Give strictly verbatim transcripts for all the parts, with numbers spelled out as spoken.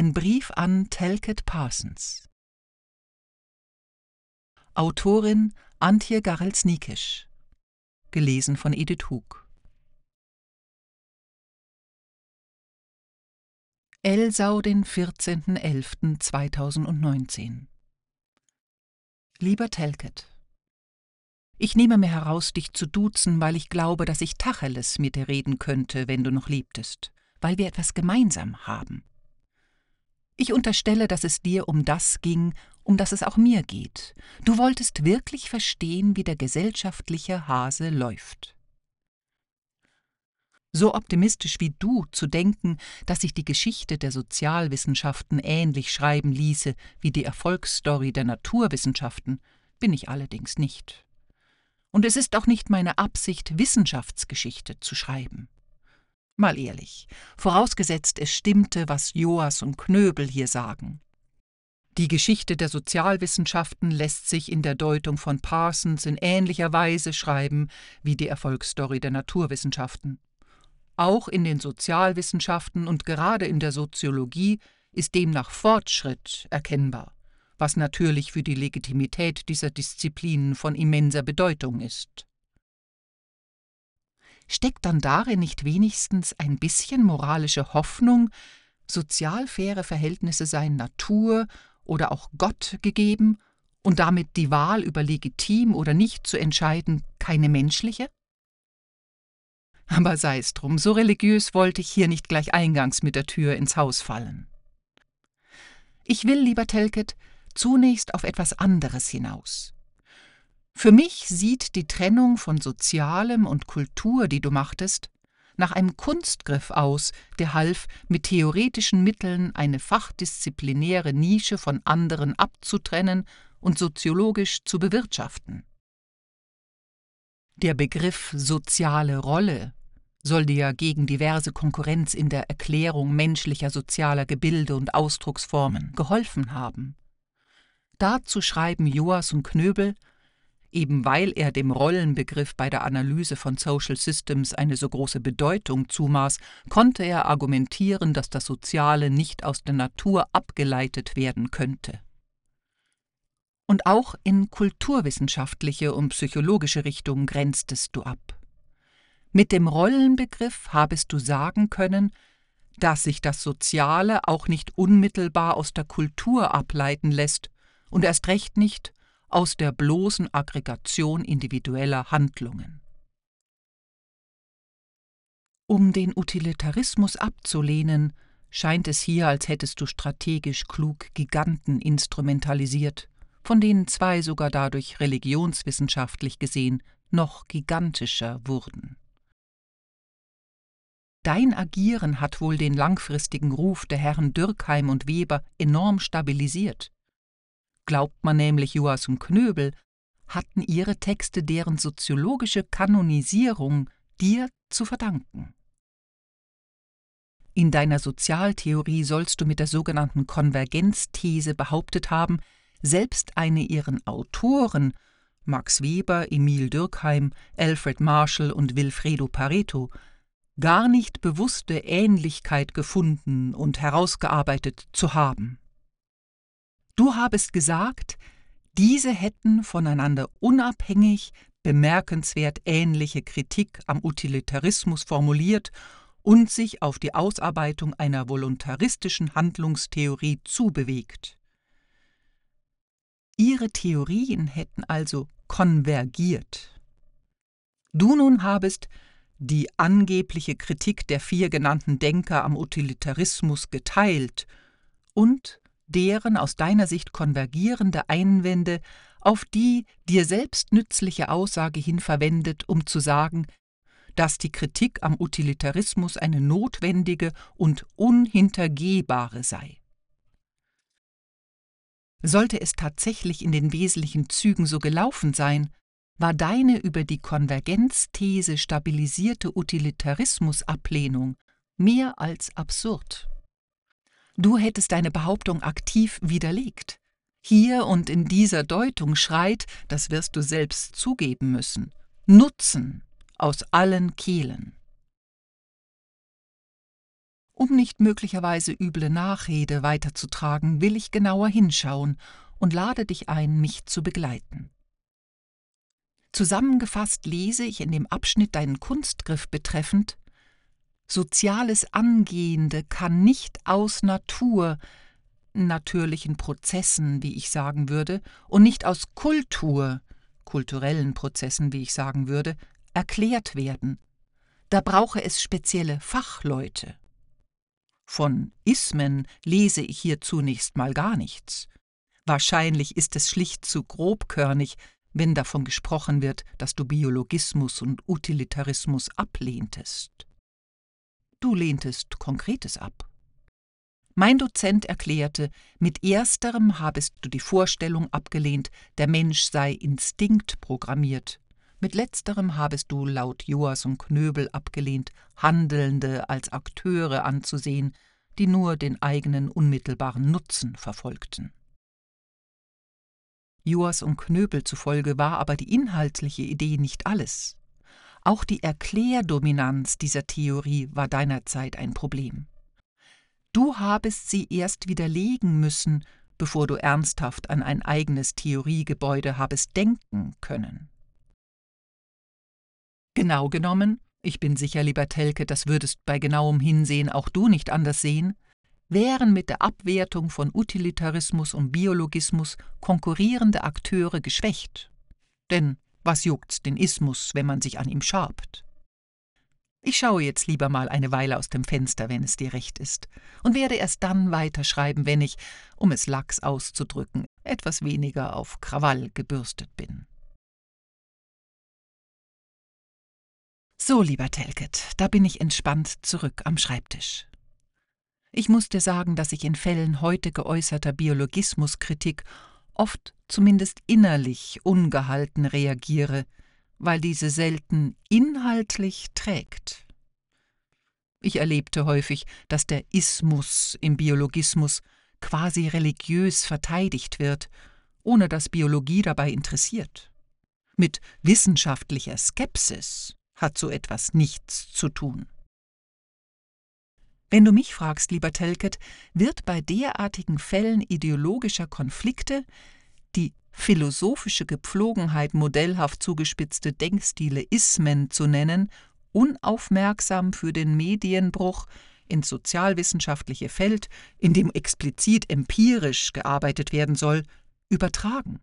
Ein Brief an Talcott Parsons. Autorin Antje Garrels-Nikisch. Gelesen von Edith Hug. Elsau, den vierzehnten elften zweitausendneunzehn. Lieber Talcott, ich nehme mir heraus, dich zu duzen, weil ich glaube, dass ich Tacheles mit dir reden könnte, wenn du noch lebtest, weil wir etwas gemeinsam haben. Ich unterstelle, dass es dir um das ging, um das es auch mir geht. Du wolltest wirklich verstehen, wie der gesellschaftliche Hase läuft. So optimistisch wie du zu denken, dass sich die Geschichte der Sozialwissenschaften ähnlich schreiben ließe wie die Erfolgsstory der Naturwissenschaften, bin ich allerdings nicht. Und es ist auch nicht meine Absicht, Wissenschaftsgeschichte zu schreiben. Mal ehrlich, vorausgesetzt es stimmte, was Joas und Knöbel hier sagen. Die Geschichte der Sozialwissenschaften lässt sich in der Deutung von Parsons in ähnlicher Weise schreiben wie die Erfolgsstory der Naturwissenschaften. Auch in den Sozialwissenschaften und gerade in der Soziologie ist demnach Fortschritt erkennbar, was natürlich für die Legitimität dieser Disziplinen von immenser Bedeutung ist. Steckt dann darin nicht wenigstens ein bisschen moralische Hoffnung, sozial faire Verhältnisse seien Natur oder auch Gott gegeben und damit die Wahl über legitim oder nicht zu entscheiden keine menschliche? Aber sei es drum, so religiös wollte ich hier nicht gleich eingangs mit der Tür ins Haus fallen. Ich will, lieber Talcott, zunächst auf etwas anderes hinaus. Für mich sieht die Trennung von Sozialem und Kultur, die du machtest, nach einem Kunstgriff aus, der half, mit theoretischen Mitteln eine fachdisziplinäre Nische von anderen abzutrennen und soziologisch zu bewirtschaften. Der Begriff soziale Rolle soll dir gegen diverse Konkurrenz in der Erklärung menschlicher sozialer Gebilde und Ausdrucksformen geholfen haben. Dazu schreiben Joas und Knöbel, eben weil er dem Rollenbegriff bei der Analyse von Social Systems eine so große Bedeutung zumaß, konnte er argumentieren, dass das Soziale nicht aus der Natur abgeleitet werden könnte. Und auch in kulturwissenschaftliche und psychologische Richtungen grenztest du ab. Mit dem Rollenbegriff habest du sagen können, dass sich das Soziale auch nicht unmittelbar aus der Kultur ableiten lässt und erst recht nicht aus der bloßen Aggregation individueller Handlungen. Um den Utilitarismus abzulehnen, scheint es hier, als hättest du strategisch klug Giganten instrumentalisiert, von denen zwei sogar dadurch religionswissenschaftlich gesehen noch gigantischer wurden. Dein Agieren hat wohl den langfristigen Ruf der Herren Dürkheim und Weber enorm stabilisiert. Glaubt man nämlich, Joas und Knöbel hatten ihre Texte deren soziologische Kanonisierung dir zu verdanken. In deiner Sozialtheorie sollst du mit der sogenannten Konvergenzthese behauptet haben, selbst eine ihren Autoren, Max Weber, Emil Dürkheim, Alfred Marshall und Vilfredo Pareto, gar nicht bewusste Ähnlichkeit gefunden und herausgearbeitet zu haben. Du habest gesagt, diese hätten voneinander unabhängig bemerkenswert ähnliche Kritik am Utilitarismus formuliert und sich auf die Ausarbeitung einer voluntaristischen Handlungstheorie zubewegt. Ihre Theorien hätten also konvergiert. Du nun habest die angebliche Kritik der vier genannten Denker am Utilitarismus geteilt und deren aus deiner Sicht konvergierende Einwände auf die dir selbst nützliche Aussage hin verwendet, um zu sagen, dass die Kritik am Utilitarismus eine notwendige und unhintergehbare sei. Sollte es tatsächlich in den wesentlichen Zügen so gelaufen sein, war deine über die Konvergenzthese stabilisierte Utilitarismusablehnung mehr als absurd. Du hättest deine Behauptung aktiv widerlegt. Hier und in dieser Deutung schreit, das wirst du selbst zugeben müssen, Nutzen aus allen Kehlen. Um nicht möglicherweise üble Nachrede weiterzutragen, will ich genauer hinschauen und lade dich ein, mich zu begleiten. Zusammengefasst lese ich in dem Abschnitt deinen Kunstgriff betreffend: Soziales Angehende kann nicht aus Natur, natürlichen Prozessen, wie ich sagen würde, und nicht aus Kultur, kulturellen Prozessen, wie ich sagen würde, erklärt werden. Da brauche es spezielle Fachleute. Von Ismen lese ich hier zunächst mal gar nichts. Wahrscheinlich ist es schlicht zu grobkörnig, wenn davon gesprochen wird, dass du Biologismus und Utilitarismus ablehntest. Du lehntest Konkretes ab. Mein Dozent erklärte, mit ersterem habest du die Vorstellung abgelehnt, der Mensch sei instinktprogrammiert. Mit letzterem habest du laut Joas und Knöbel abgelehnt, Handelnde als Akteure anzusehen, die nur den eigenen unmittelbaren Nutzen verfolgten. Joas und Knöbel zufolge war aber die inhaltliche Idee nicht alles. Auch die Erklärdominanz dieser Theorie war deinerzeit ein Problem. Du habest sie erst widerlegen müssen, bevor du ernsthaft an ein eigenes Theoriegebäude habest denken können. Genau genommen, ich bin sicher, lieber Telke, das würdest bei genauem Hinsehen auch du nicht anders sehen, wären mit der Abwertung von Utilitarismus und Biologismus konkurrierende Akteure geschwächt. Denn was juckt's den Ismus, wenn man sich an ihm schabt? Ich schaue jetzt lieber mal eine Weile aus dem Fenster, wenn es dir recht ist, und werde erst dann weiterschreiben, wenn ich, um es lax auszudrücken, etwas weniger auf Krawall gebürstet bin. So, lieber Telket, da bin ich entspannt zurück am Schreibtisch. Ich muss dir sagen, dass ich in Fällen heute geäußerter Biologismuskritik oft zumindest innerlich ungehalten reagiere, weil diese selten inhaltlich trägt. Ich erlebte häufig, dass der Ismus im Biologismus quasi religiös verteidigt wird, ohne dass Biologie dabei interessiert. Mit wissenschaftlicher Skepsis hat so etwas nichts zu tun. Wenn du mich fragst, lieber Telket, wird bei derartigen Fällen ideologischer Konflikte die philosophische Gepflogenheit, modellhaft zugespitzte Denkstile Ismen zu nennen, unaufmerksam für den Medienbruch ins sozialwissenschaftliche Feld, in dem explizit empirisch gearbeitet werden soll, übertragen.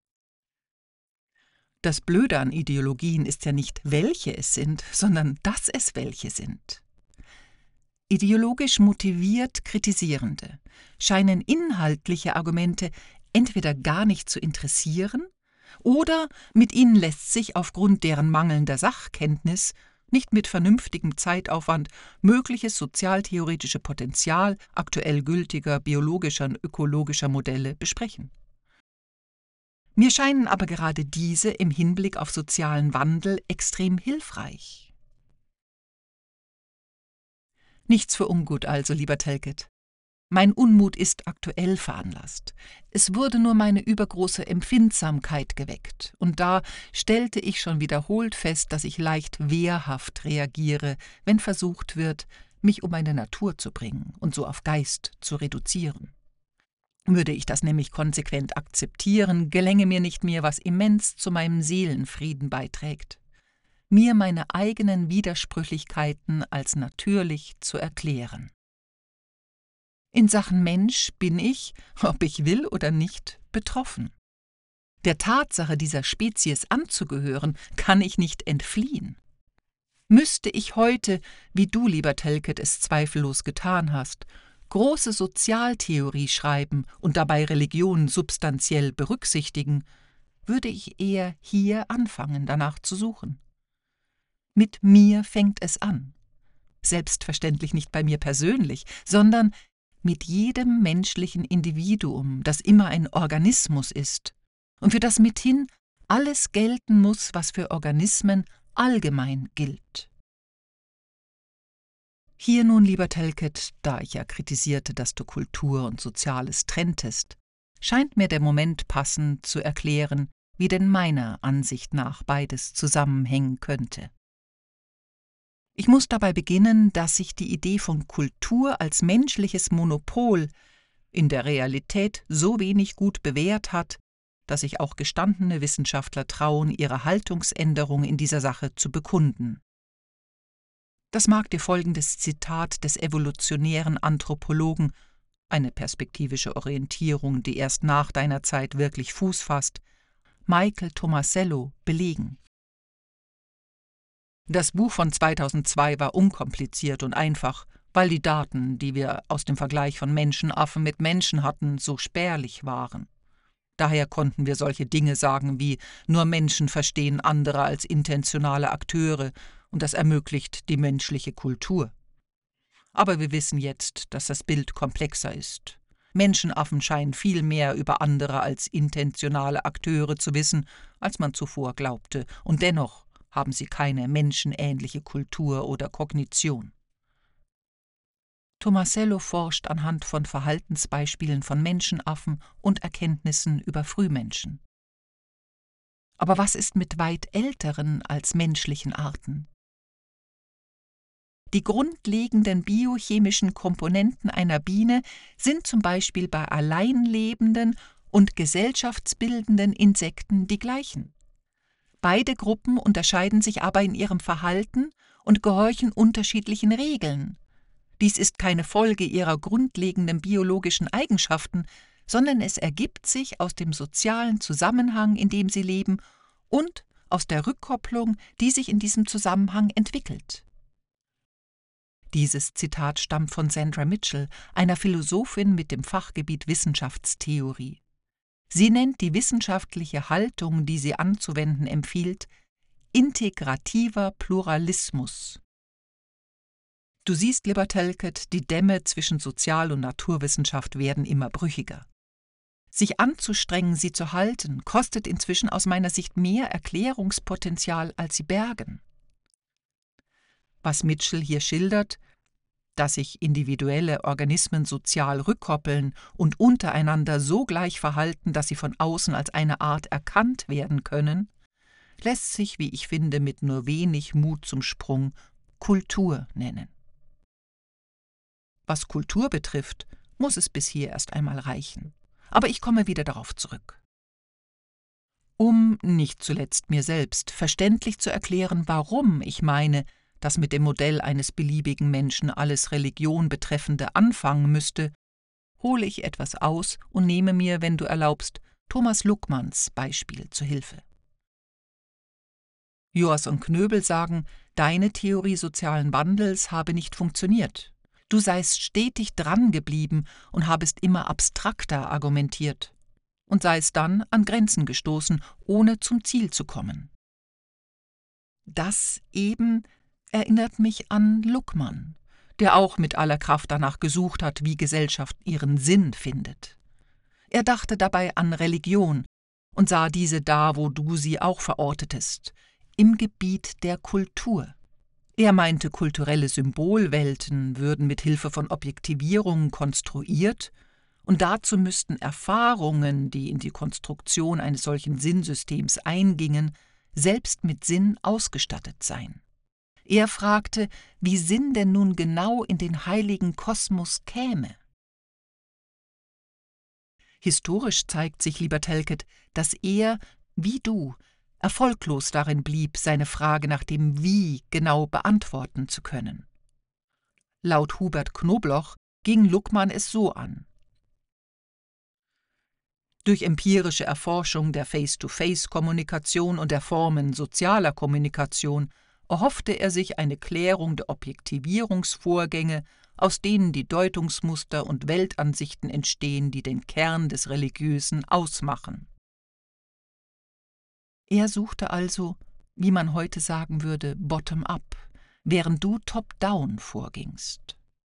Das Blöde an Ideologien ist ja nicht, welche es sind, sondern dass es welche sind. Ideologisch motiviert Kritisierende scheinen inhaltliche Argumente entweder gar nicht zu interessieren oder mit ihnen lässt sich aufgrund deren mangelnder Sachkenntnis nicht mit vernünftigem Zeitaufwand mögliches sozialtheoretische Potenzial aktuell gültiger biologischer und ökologischer Modelle besprechen. Mir scheinen aber gerade diese im Hinblick auf sozialen Wandel extrem hilfreich. Nichts für ungut also, lieber Telket. Mein Unmut ist aktuell veranlasst. Es wurde nur meine übergroße Empfindsamkeit geweckt, und da stellte ich schon wiederholt fest, dass ich leicht wehrhaft reagiere, wenn versucht wird, mich um meine Natur zu bringen und so auf Geist zu reduzieren. Würde ich das nämlich konsequent akzeptieren, gelänge mir nicht mehr, was immens zu meinem Seelenfrieden beiträgt: mir meine eigenen Widersprüchlichkeiten als natürlich zu erklären. In Sachen Mensch bin ich, ob ich will oder nicht, betroffen. Der Tatsache, dieser Spezies anzugehören, kann ich nicht entfliehen. Müsste ich heute, wie du, lieber Telket, es zweifellos getan hast, große Sozialtheorie schreiben und dabei Religion substanziell berücksichtigen, würde ich eher hier anfangen, danach zu suchen. Mit mir fängt es an. Selbstverständlich nicht bei mir persönlich, sondern mit jedem menschlichen Individuum, das immer ein Organismus ist und für das mithin alles gelten muss, was für Organismen allgemein gilt. Hier nun, lieber Telket, da ich ja kritisierte, dass du Kultur und Soziales trenntest, scheint mir der Moment passend zu erklären, wie denn meiner Ansicht nach beides zusammenhängen könnte. Ich muss dabei beginnen, dass sich die Idee von Kultur als menschliches Monopol in der Realität so wenig gut bewährt hat, dass sich auch gestandene Wissenschaftler trauen, ihre Haltungsänderung in dieser Sache zu bekunden. Das mag dir folgendes Zitat des evolutionären Anthropologen, eine perspektivische Orientierung, die erst nach deiner Zeit wirklich Fuß fasst, Michael Tomasello, belegen. Das Buch von zweitausendzwei war unkompliziert und einfach, weil die Daten, die wir aus dem Vergleich von Menschenaffen mit Menschen hatten, so spärlich waren. Daher konnten wir solche Dinge sagen wie nur Menschen verstehen andere als intentionale Akteure und das ermöglicht die menschliche Kultur. Aber wir wissen jetzt, dass das Bild komplexer ist. Menschenaffen scheinen viel mehr über andere als intentionale Akteure zu wissen, als man zuvor glaubte, und dennoch haben sie keine menschenähnliche Kultur oder Kognition. Tomasello forscht anhand von Verhaltensbeispielen von Menschenaffen und Erkenntnissen über Frühmenschen. Aber was ist mit weit älteren als menschlichen Arten? Die grundlegenden biochemischen Komponenten einer Biene sind zum Beispiel bei alleinlebenden und gesellschaftsbildenden Insekten die gleichen. Beide Gruppen unterscheiden sich aber in ihrem Verhalten und gehorchen unterschiedlichen Regeln. Dies ist keine Folge ihrer grundlegenden biologischen Eigenschaften, sondern es ergibt sich aus dem sozialen Zusammenhang, in dem sie leben, und aus der Rückkopplung, die sich in diesem Zusammenhang entwickelt. Dieses Zitat stammt von Sandra Mitchell, einer Philosophin mit dem Fachgebiet Wissenschaftstheorie. Sie nennt die wissenschaftliche Haltung, die sie anzuwenden empfiehlt, integrativer Pluralismus. Du siehst, lieber Telket, die Dämme zwischen Sozial- und Naturwissenschaft werden immer brüchiger. Sich anzustrengen, sie zu halten, kostet inzwischen aus meiner Sicht mehr Erklärungspotenzial, als sie bergen. Was Mitchell hier schildert, dass sich individuelle Organismen sozial rückkoppeln und untereinander so gleich verhalten, dass sie von außen als eine Art erkannt werden können, lässt sich, wie ich finde, mit nur wenig Mut zum Sprung Kultur nennen. Was Kultur betrifft, muss es bis hier erst einmal reichen. Aber ich komme wieder darauf zurück. Um, nicht zuletzt mir selbst, verständlich zu erklären, warum ich meine, dass mit dem Modell eines beliebigen Menschen alles Religion betreffende anfangen müsste, hole ich etwas aus und nehme mir, wenn du erlaubst, Thomas Luckmanns Beispiel zu Hilfe. Joas und Knöbel sagen, deine Theorie sozialen Wandels habe nicht funktioniert. Du seist stetig dran geblieben und habest immer abstrakter argumentiert und seist dann an Grenzen gestoßen, ohne zum Ziel zu kommen. Das eben erinnert mich an Luckmann, der auch mit aller Kraft danach gesucht hat, wie Gesellschaft ihren Sinn findet. Er dachte dabei an Religion und sah diese da, wo du sie auch verortetest, im Gebiet der Kultur. Er meinte, kulturelle Symbolwelten würden mit Hilfe von Objektivierungen konstruiert und dazu müssten Erfahrungen, die in die Konstruktion eines solchen Sinnsystems eingingen, selbst mit Sinn ausgestattet sein. Er fragte, wie Sinn denn nun genau in den heiligen Kosmos käme. Historisch zeigt sich, lieber Telket, dass er, wie du, erfolglos darin blieb, seine Frage nach dem Wie genau beantworten zu können. Laut Hubert Knobloch ging Luckmann es so an. Durch empirische Erforschung der Face-to-Face-Kommunikation und der Formen sozialer Kommunikation erhoffte er sich eine Klärung der Objektivierungsvorgänge, aus denen die Deutungsmuster und Weltansichten entstehen, die den Kern des Religiösen ausmachen. Er suchte also, wie man heute sagen würde, bottom-up, während du top-down vorgingst.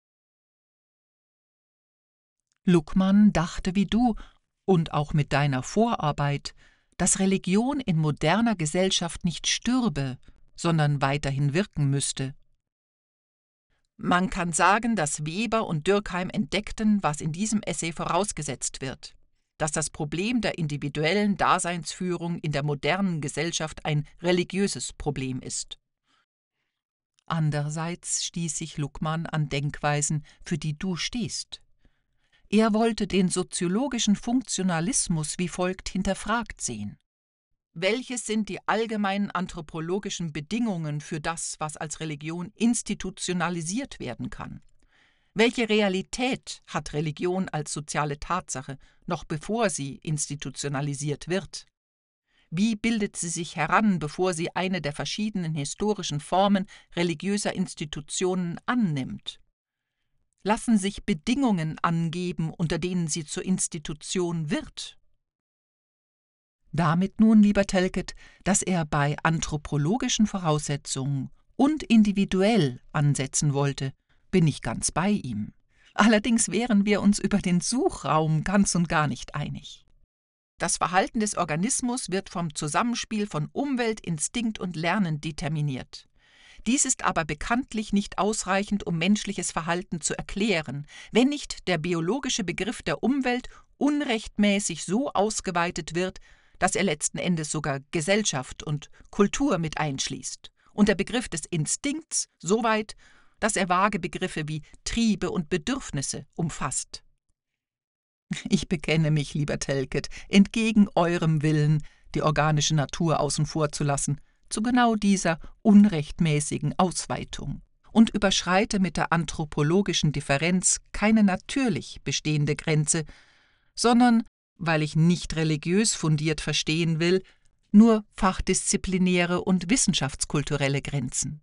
Luckmann dachte wie du, und auch mit deiner Vorarbeit, dass Religion in moderner Gesellschaft nicht stürbe, sondern weiterhin wirken müsste. Man kann sagen, dass Weber und Dürkheim entdeckten, was in diesem Essay vorausgesetzt wird, dass das Problem der individuellen Daseinsführung in der modernen Gesellschaft ein religiöses Problem ist. Andererseits stieß sich Luckmann an Denkweisen, für die du stehst. Er wollte den soziologischen Funktionalismus wie folgt hinterfragt sehen: Welches sind die allgemeinen anthropologischen Bedingungen für das, was als Religion institutionalisiert werden kann? Welche Realität hat Religion als soziale Tatsache, noch bevor sie institutionalisiert wird? Wie bildet sie sich heran, bevor sie eine der verschiedenen historischen Formen religiöser Institutionen annimmt? Lassen sich Bedingungen angeben, unter denen sie zur Institution wird? Damit nun, lieber Telket, dass er bei anthropologischen Voraussetzungen und individuell ansetzen wollte, bin ich ganz bei ihm. Allerdings wären wir uns über den Suchraum ganz und gar nicht einig. Das Verhalten des Organismus wird vom Zusammenspiel von Umwelt, Instinkt und Lernen determiniert. Dies ist aber bekanntlich nicht ausreichend, um menschliches Verhalten zu erklären, wenn nicht der biologische Begriff der Umwelt unrechtmäßig so ausgeweitet wird, dass er letzten Endes sogar Gesellschaft und Kultur mit einschließt, und der Begriff des Instinkts so weit, dass er vage Begriffe wie Triebe und Bedürfnisse umfasst. Ich bekenne mich, lieber Telket, entgegen eurem Willen, die organische Natur außen vor zu lassen, zu genau dieser unrechtmäßigen Ausweitung und überschreite mit der anthropologischen Differenz keine natürlich bestehende Grenze, sondern, weil ich nicht religiös fundiert verstehen will, nur fachdisziplinäre und wissenschaftskulturelle Grenzen.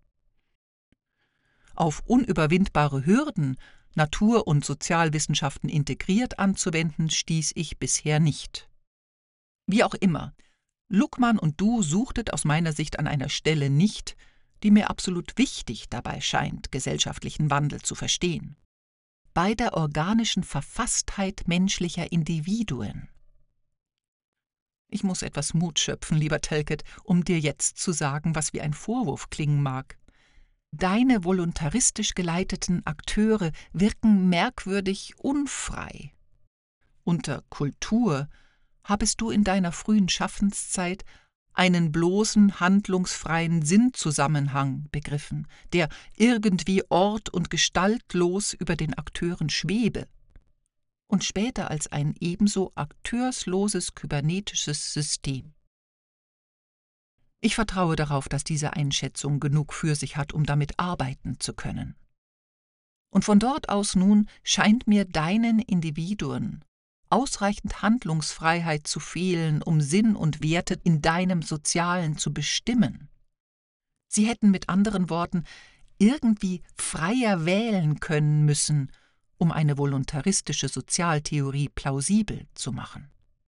Auf unüberwindbare Hürden, Natur- und Sozialwissenschaften integriert anzuwenden, stieß ich bisher nicht. Wie auch immer, Luckmann und du suchtet aus meiner Sicht an einer Stelle nicht, die mir absolut wichtig dabei scheint, gesellschaftlichen Wandel zu verstehen: bei der organischen Verfasstheit menschlicher Individuen. Ich muss etwas Mut schöpfen, lieber Telket, um dir jetzt zu sagen, was wie ein Vorwurf klingen mag. Deine voluntaristisch geleiteten Akteure wirken merkwürdig unfrei. Unter Kultur habest du in deiner frühen Schaffenszeit einen bloßen, handlungsfreien Sinnzusammenhang begriffen, der irgendwie ort- und gestaltlos über den Akteuren schwebe und später als ein ebenso akteursloses kybernetisches System. Ich vertraue darauf, dass diese Einschätzung genug für sich hat, um damit arbeiten zu können. Und von dort aus nun scheint mir deinen Individuen ausreichend Handlungsfreiheit zu fehlen, um Sinn und Werte in deinem Sozialen zu bestimmen. Sie hätten mit anderen Worten irgendwie freier wählen können müssen, um eine voluntaristische Sozialtheorie plausibel zu machen.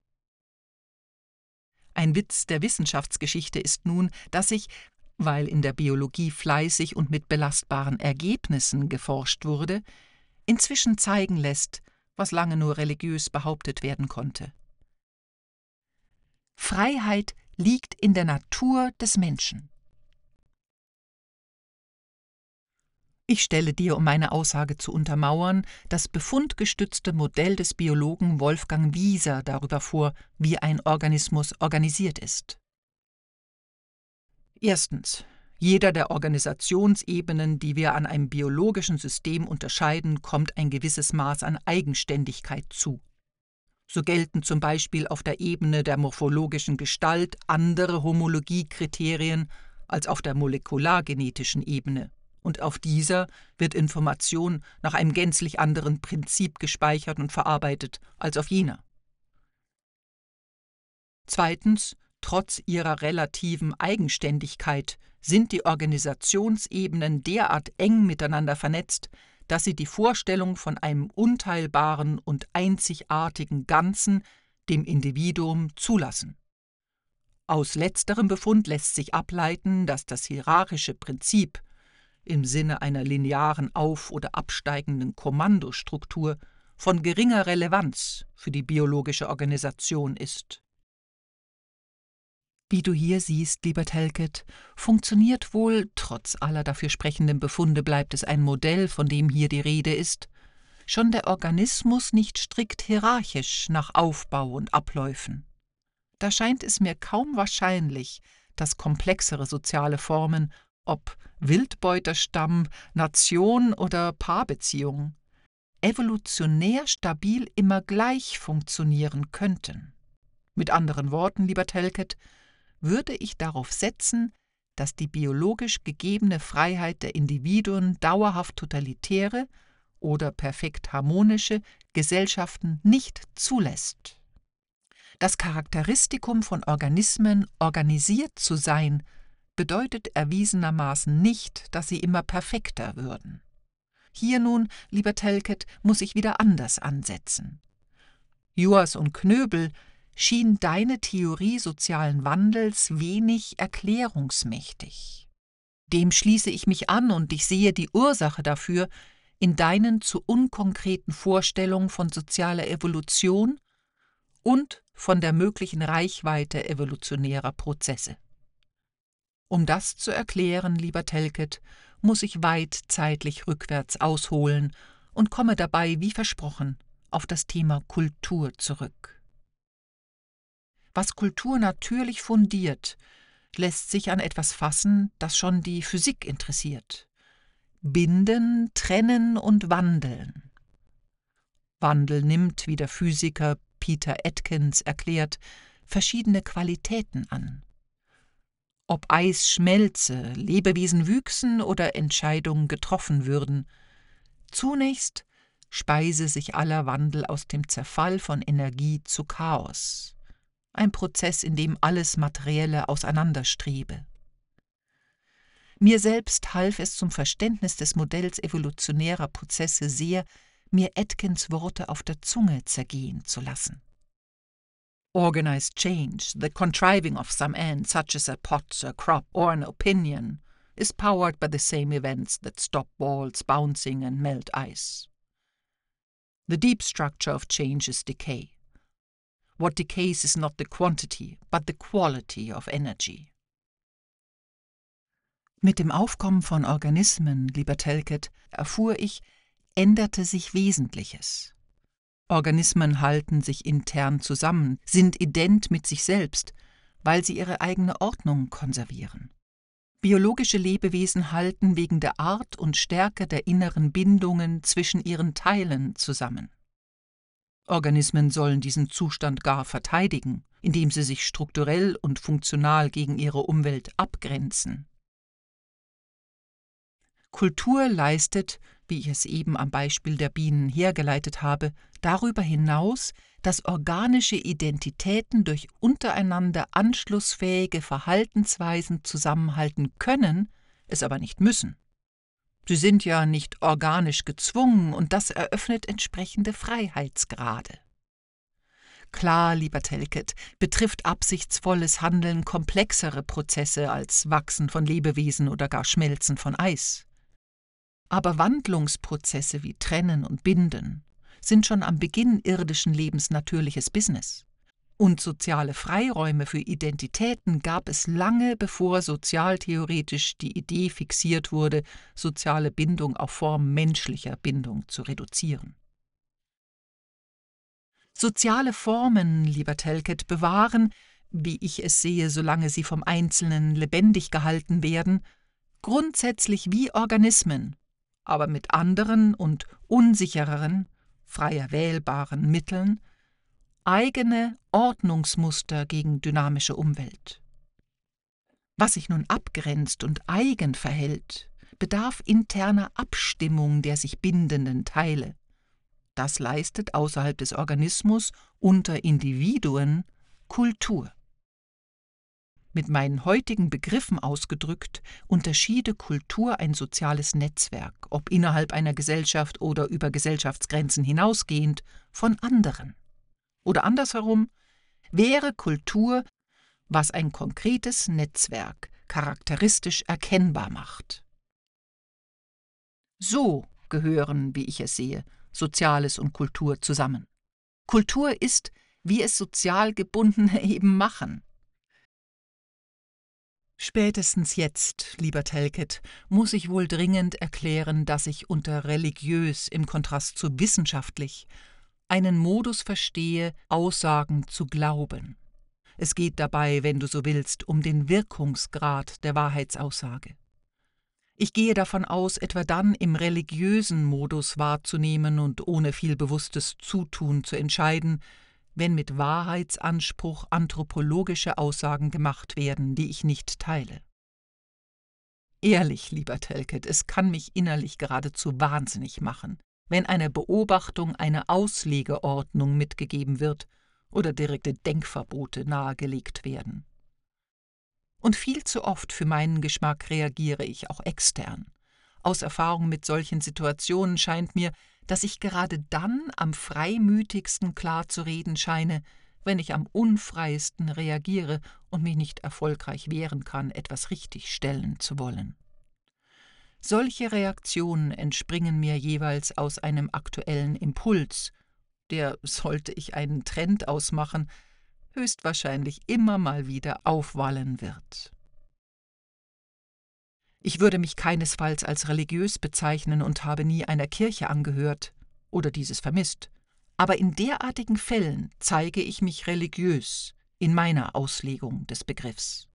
Ein Witz der Wissenschaftsgeschichte ist nun, dass sich, weil in der Biologie fleißig und mit belastbaren Ergebnissen geforscht wurde, inzwischen zeigen lässt, was lange nur religiös behauptet werden konnte. Freiheit liegt in der Natur des Menschen. Ich stelle dir, um meine Aussage zu untermauern, das befundgestützte Modell des Biologen Wolfgang Wieser darüber vor, wie ein Organismus organisiert ist. Erstens. Jeder der Organisationsebenen, die wir an einem biologischen System unterscheiden, kommt ein gewisses Maß an Eigenständigkeit zu. So gelten zum Beispiel auf der Ebene der morphologischen Gestalt andere Homologiekriterien als auf der molekulargenetischen Ebene. Und auf dieser wird Information nach einem gänzlich anderen Prinzip gespeichert und verarbeitet als auf jener. Zweitens, trotz ihrer relativen Eigenständigkeit sind die Organisationsebenen derart eng miteinander vernetzt, dass sie die Vorstellung von einem unteilbaren und einzigartigen Ganzen, dem Individuum, zulassen. Aus letzterem Befund lässt sich ableiten, dass das hierarchische Prinzip im Sinne einer linearen auf- oder absteigenden Kommandostruktur von geringer Relevanz für die biologische Organisation ist. Wie du hier siehst, lieber Telket, funktioniert wohl, trotz aller dafür sprechenden Befunde bleibt es ein Modell, von dem hier die Rede ist, schon der Organismus nicht strikt hierarchisch nach Aufbau und Abläufen. Da scheint es mir kaum wahrscheinlich, dass komplexere soziale Formen ob Wildbeuterstamm, Nation oder Paarbeziehung, evolutionär stabil immer gleich funktionieren könnten. Mit anderen Worten, lieber Telket, würde ich darauf setzen, dass die biologisch gegebene Freiheit der Individuen dauerhaft totalitäre oder perfekt harmonische Gesellschaften nicht zulässt. Das Charakteristikum von Organismen, organisiert zu sein, bedeutet erwiesenermaßen nicht, dass sie immer perfekter würden. Hier nun, lieber Telket, muss ich wieder anders ansetzen. Juas und Knöbel schien deine Theorie sozialen Wandels wenig erklärungsmächtig. Dem schließe ich mich an und ich sehe die Ursache dafür in deinen zu unkonkreten Vorstellungen von sozialer Evolution und von der möglichen Reichweite evolutionärer Prozesse. Um das zu erklären, lieber Telket, muss ich weit zeitlich rückwärts ausholen und komme dabei, wie versprochen, auf das Thema Kultur zurück. Was Kultur natürlich fundiert, lässt sich an etwas fassen, das schon die Physik interessiert. Binden, trennen und wandeln. Wandel nimmt, wie der Physiker Peter Atkins erklärt, verschiedene Qualitäten an. Ob Eis schmelze, Lebewesen wüchsen oder Entscheidungen getroffen würden, zunächst speise sich aller Wandel aus dem Zerfall von Energie zu Chaos. Ein Prozess, in dem alles Materielle auseinanderstrebe. Mir selbst half es zum Verständnis des Modells evolutionärer Prozesse sehr, mir Atkins Worte auf der Zunge zergehen zu lassen. Organized change, the contriving of some end, such as a pot, a crop, or an opinion, is powered by the same events that stop balls bouncing and melt ice. The deep structure of change is decay. What decays is not the quantity, but the quality of energy. Mit dem Aufkommen von Organismen, lieber Telket, erfuhr ich, änderte sich Wesentliches. Organismen halten sich intern zusammen, sind ident mit sich selbst, weil sie ihre eigene Ordnung konservieren. Biologische Lebewesen halten wegen der Art und Stärke der inneren Bindungen zwischen ihren Teilen zusammen. Organismen sollen diesen Zustand gar verteidigen, indem sie sich strukturell und funktional gegen ihre Umwelt abgrenzen. Kultur leistet, wie ich es eben am Beispiel der Bienen hergeleitet habe, darüber hinaus, dass organische Identitäten durch untereinander anschlussfähige Verhaltensweisen zusammenhalten können, es aber nicht müssen. Sie sind ja nicht organisch gezwungen und das eröffnet entsprechende Freiheitsgrade. Klar, lieber Telket, betrifft absichtsvolles Handeln komplexere Prozesse als Wachsen von Lebewesen oder gar Schmelzen von Eis. Aber Wandlungsprozesse wie Trennen und Binden sind schon am Beginn irdischen Lebens natürliches Business. Und soziale Freiräume für Identitäten gab es lange, bevor sozialtheoretisch die Idee fixiert wurde, soziale Bindung auf Form menschlicher Bindung zu reduzieren. Soziale Formen, lieber Telket, bewahren, wie ich es sehe, solange sie vom Einzelnen lebendig gehalten werden, grundsätzlich wie Organismen, aber mit anderen und unsichereren, freier wählbaren Mitteln, eigene Ordnungsmuster gegen dynamische Umwelt. Was sich nun abgrenzt und eigen verhält, bedarf interner Abstimmung der sich bindenden Teile. Das leistet außerhalb des Organismus unter Individuen Kultur. Mit meinen heutigen Begriffen ausgedrückt, unterschiede Kultur ein soziales Netzwerk, ob innerhalb einer Gesellschaft oder über Gesellschaftsgrenzen hinausgehend, von anderen. Oder andersherum, wäre Kultur, was ein konkretes Netzwerk charakteristisch erkennbar macht. So gehören, wie ich es sehe, Soziales und Kultur zusammen. Kultur ist, wie es sozial Gebundene eben machen. Spätestens jetzt, lieber Telket, muss ich wohl dringend erklären, dass ich unter religiös im Kontrast zu wissenschaftlich einen Modus verstehe, Aussagen zu glauben. Es geht dabei, wenn du so willst, um den Wirkungsgrad der Wahrheitsaussage. Ich gehe davon aus, etwa dann im religiösen Modus wahrzunehmen und ohne viel bewusstes Zutun zu entscheiden, wenn mit Wahrheitsanspruch anthropologische Aussagen gemacht werden, die ich nicht teile. Ehrlich, lieber Telket, es kann mich innerlich geradezu wahnsinnig machen, wenn einer Beobachtung eine Auslegeordnung mitgegeben wird oder direkte Denkverbote nahegelegt werden. Und viel zu oft für meinen Geschmack reagiere ich auch extern. Aus Erfahrung mit solchen Situationen scheint mir, dass ich gerade dann am freimütigsten klar zu reden scheine, wenn ich am unfreiesten reagiere und mich nicht erfolgreich wehren kann, etwas richtigstellen zu wollen. Solche Reaktionen entspringen mir jeweils aus einem aktuellen Impuls, der, sollte ich einen Trend ausmachen, höchstwahrscheinlich immer mal wieder aufwallen wird. Ich würde mich keinesfalls als religiös bezeichnen und habe nie einer Kirche angehört oder dieses vermisst, aber in derartigen Fällen zeige ich mich religiös in meiner Auslegung des Begriffs.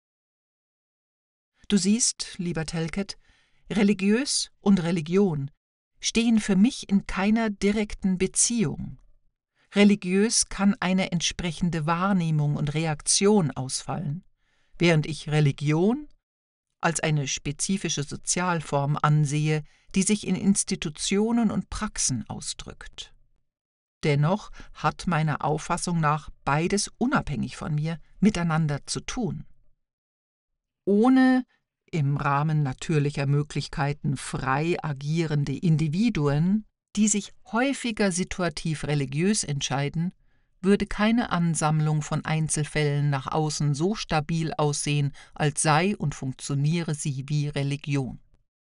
Du siehst, lieber Telket, religiös und Religion stehen für mich in keiner direkten Beziehung. Religiös kann eine entsprechende Wahrnehmung und Reaktion ausfallen, während ich Religion als eine spezifische Sozialform ansehe, die sich in Institutionen und Praxen ausdrückt. Dennoch hat meiner Auffassung nach beides unabhängig von mir miteinander zu tun. Ohne im Rahmen natürlicher Möglichkeiten frei agierende Individuen, die sich häufiger situativ religiös entscheiden, würde keine Ansammlung von Einzelfällen nach außen so stabil aussehen, als sei und funktioniere sie wie Religion.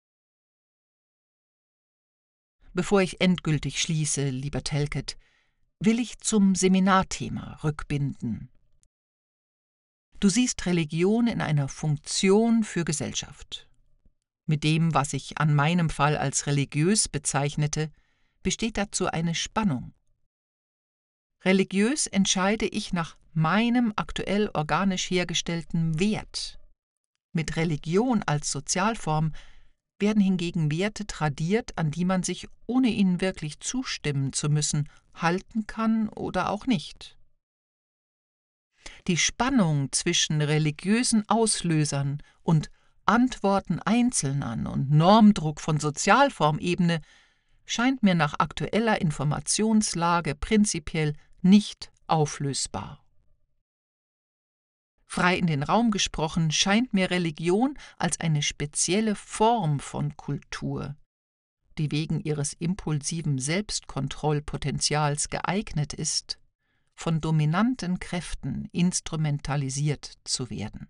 Bevor ich endgültig schließe, lieber Telket, will ich zum Seminarthema rückbinden. Du siehst Religion in einer Funktion für Gesellschaft. Mit dem, was ich an meinem Fall als religiös bezeichnete, besteht dazu eine Spannung. Religiös entscheide ich nach meinem aktuell organisch hergestellten Wert. Mit Religion als Sozialform werden hingegen Werte tradiert, an die man sich, ohne ihnen wirklich zustimmen zu müssen, halten kann oder auch nicht. Die Spannung zwischen religiösen Auslösern und Antworten Einzelner und Normdruck von Sozialformebene scheint mir nach aktueller Informationslage prinzipiell nicht auflösbar. Frei in den Raum gesprochen scheint mir Religion als eine spezielle Form von Kultur, die wegen ihres impulsiven Selbstkontrollpotenzials geeignet ist, von dominanten Kräften instrumentalisiert zu werden.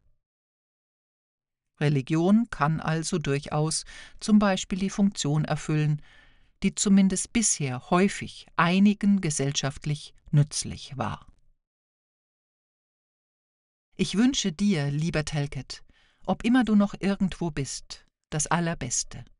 Religion kann also durchaus zum Beispiel die Funktion erfüllen, die zumindest bisher häufig einigen gesellschaftlich nützlich war. Ich wünsche dir, lieber Telket, ob immer du noch irgendwo bist, das Allerbeste.